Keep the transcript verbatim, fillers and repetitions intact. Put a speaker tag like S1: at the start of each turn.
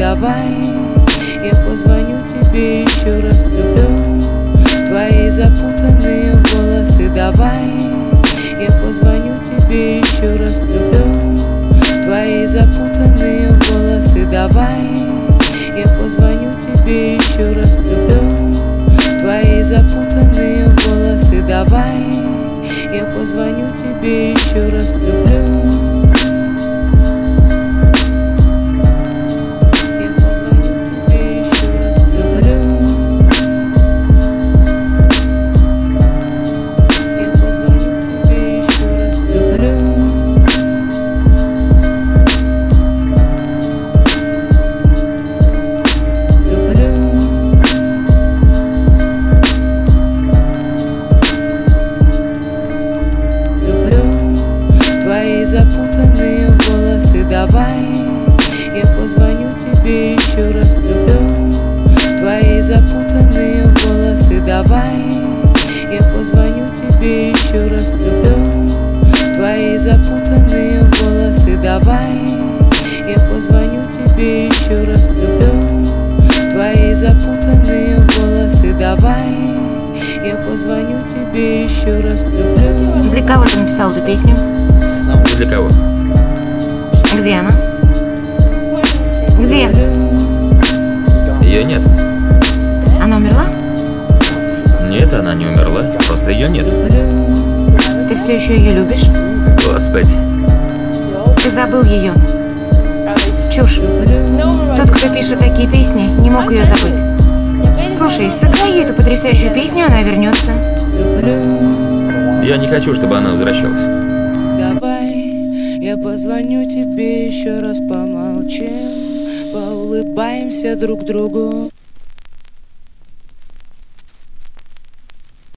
S1: давай я позвоню тебе еще раз, плюю твои запутанные волосы. Давай я позвоню тебе еще раз, плюю твои запутанные волосы. Давай я позвоню тебе еще раз, плюю твои запутанные волосы. Давай я позвоню тебе еще раз, люблю. Я позвоню тебе еще раз, люблю. Я позвоню тебе еще раз, люблю. Запутанные волосы. Давай я позвоню тебе еще раз, люблю твои запутанные волосы. Давай я позвоню тебе еще раз, люблю твои запутанные волосы. Давай я позвоню тебе еще раз, люблю твои запутанные волосы. Давай я позвоню тебе еще раз, люблю.
S2: Для кого ты написал эту песню?
S3: Для кого?
S2: Где она? Где?
S3: Ее нет.
S2: Она умерла?
S3: Нет, она не умерла, просто ее нет.
S2: Ты все еще ее любишь?
S3: Господи.
S2: Ты забыл ее. Чушь. Тот, кто пишет такие песни, не мог ее забыть. Слушай, сыграй ей эту потрясающую песню, она вернется.
S3: Я не хочу, чтобы она возвращалась.
S1: Давай я позвоню тебе еще раз, помолчим, поулыбаемся друг другу.